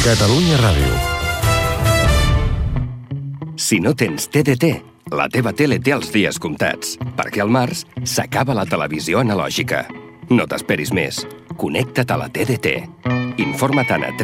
Catalunya Ràdio. Si no tens TDT, la teva tele té els dies comptats, perquè al març s'acaba la televisió analògica. No t'esperis més. Connecta't a la TDT. Informa-te'n a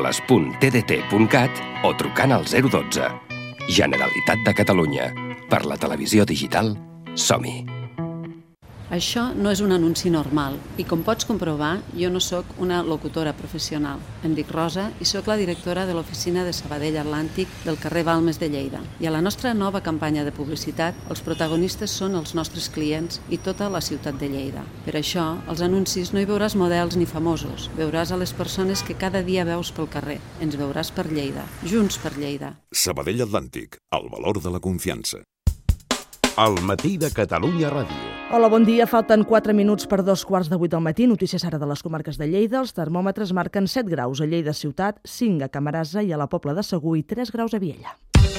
www.tdt.cat o trucant al 012. Generalitat de Catalunya. Per la televisió digital, som-hi. Això no és un anunci normal i, com pots comprovar, jo no sóc una locutora professional. Em dic Rosa i sóc la directora de l'oficina de Sabadell Atlàntic del carrer Balmes de Lleida. I a la nostra nova campanya de publicitat, els protagonistes són els nostres clients i tota la ciutat de Lleida. Per això, als anuncis no hi veuràs models ni famosos. Veuràs a les persones que cada dia veus pel carrer. Ens veuràs per Lleida. Junts per Lleida. Sabadell Atlàntic, el valor de la confiança. El matí de Catalunya Ràdio. Hola, bon dia. Falten 4 minuts per 2:15 del matí. Notícies ara de les comarques de Lleida. Els termòmetres marquen 7 graus a Lleida ciutat, 5 a Camarasa i a la Pobla de Segur i 3 graus a Viella.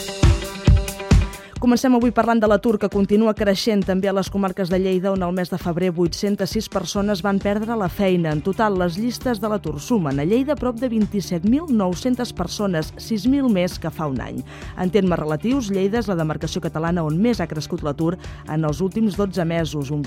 Comencem avui parlant de l'atur, que continua creixent també a les comarques de Lleida, on el mes de febrer 806 persones van perdre la feina. En total, les llistes de l'atur sumen a Lleida prop de 27.900 persones, 6.000 més que fa un any. En termes relatius, Lleida és la demarcació catalana on més ha crescut l'atur en els últims 12 mesos, un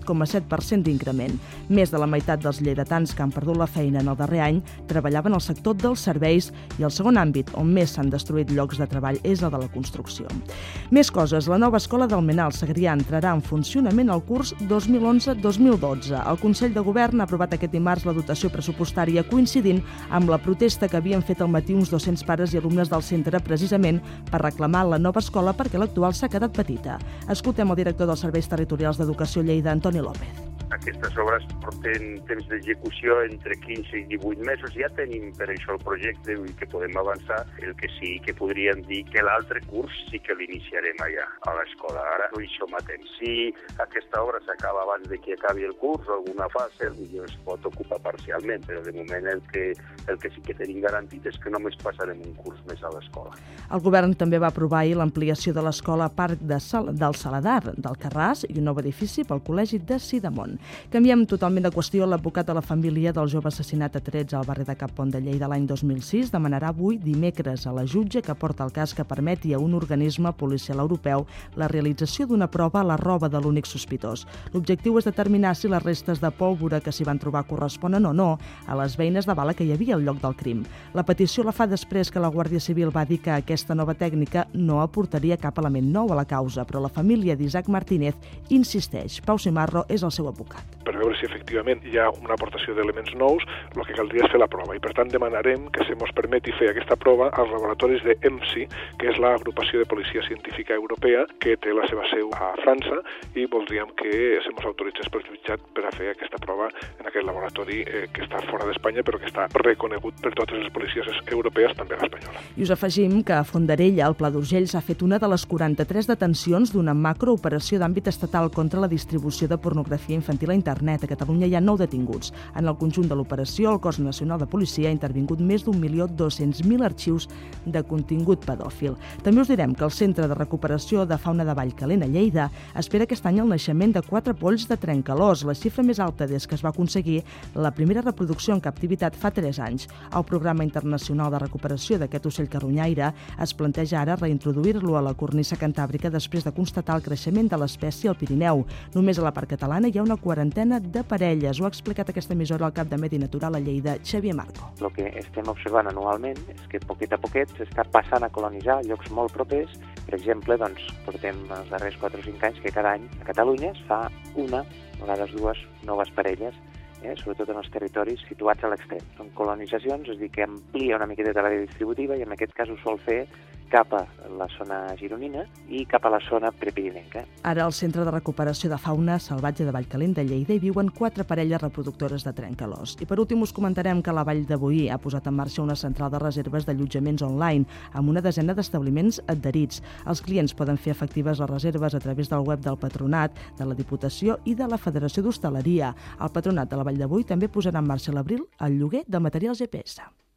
27,7% d'increment. Més de la meitat dels lleidatans que han perdut la feina en el darrer any treballaven al sector dels serveis i el segon àmbit on més s'han destruït llocs de treball és el de la construcció. Més coses. La nova escola d'Almenar, al Segrià, entrarà en funcionament el curs 2011-2012. El Consell de Govern ha aprovat aquest dimarts la dotació pressupostària coincidint amb la protesta que havien fet al matí uns 200 pares i alumnes del centre precisament per reclamar la nova escola perquè l'actual s'ha quedat petita. Escoltem el director dels Serveis Territorials d'Educació Lleida, Antoni López. Aquestes obres porten temps d'execució entre 15 i 18 mesos. Ja tenim per això el projecte i que podem avançar. El que sí que podríem dir que l'altre curs sí que l'iniciarem allà, a l'escola. Ara no hi som a temps. Si aquesta obra s'acaba abans de que acabi el curs, alguna fase potser es pot ocupar parcialment, però de moment el que sí que tenim garantit és que només passarem un curs més a l'escola. El govern també va aprovar ahir l'ampliació de l'escola Parc del Saladar d'Alcarràs i un nou edifici pel Col·legi de Sidamont. Canviem totalment de qüestió. L'advocat de la família del jove assassinat a trets al barri de Cap Pont de Lleida l'any 2006 demanarà avui, dimecres, a la jutge que porta el cas que permeti a un organisme policial europeu la realització d'una prova a la roba de l'únic sospitós. L'objectiu és determinar si les restes de pólvora que s'hi van trobar corresponen o no a les beines de bala que hi havia al lloc del crim. La petició la fa després que la Guàrdia Civil va dir que aquesta nova tècnica no aportaria cap element nou a la causa, però la família d'Isaac Martínez insisteix. Pau Simarro és el seu advocat. Per veure si efectivament hi ha una aportació d'elements nous, el que caldria és fer la prova i per tant demanarem que se mos permeti fer aquesta prova als laboratoris de EMSI, que és l'agrupació de policia científica europea que té la seva seu a França, i voldríem que se mos autoritzés pel jutjat per a fer aquesta prova en aquest laboratori que està fora d'Espanya però que està reconegut per totes les policies europees, també l'espanyola. I us afegim que a Fondarella, al Pla d'Urgell, s'ha fet una de les 43 detencions d'una macrooperació d'àmbit estatal contra la distribució de pornografia infantil a internet. A Catalunya hi ha 9 detinguts. En el conjunt de l'operació, el Cos Nacional de Policia ha intervingut més d'1.200.000 arxius de contingut pedòfil. També us direm que el Centre de Recuperació de Fauna de Vallcalent a Lleida espera aquest any el naixement de 4 polls de trencalòs, la xifra més alta des que es va aconseguir la primera reproducció en captivitat fa 3 anys. El Programa Internacional de Recuperació d'aquest ocell carronyaire es planteja ara reintroduir-lo a la cornisa cantàbrica després de constatar el creixement de l'espècie al Pirineu. Només a la part catalana hi ha una quarantena de parelles. Ho ha explicat aquesta emissora al cap de Medi Natural a Lleida, Xavier Marco. El que estem observant anualment és que poquet a poquet s'està passant a colonitzar llocs molt propers. Per exemple, portem els darrers 4 o 5 anys que cada any a Catalunya es fa una, a vegades 2, noves parelles, sobretot en els territoris situats a l'extrem. Són colonitzacions, és a dir, que amplia una miqueta l'àrea distributiva i en aquest cas ho sol fer cap a la zona gironina i cap a la zona prepirinenca. Ara al Centre de Recuperació de Fauna Salvatge de Vallcalent de Lleida hi viuen 4 parelles reproductores de trencalòs. I per últim us comentarem que la Vall de Boí ha posat en marxa una central de reserves d'allotjaments online amb una desena d'establiments adherits. Els clients poden fer efectives les reserves a través del web del Patronat, de la Diputació i de la Federació d'Hostaleria. El Patronat de la Vall de Boí també posarà en marxa a l'abril el lloguer de materials GPS.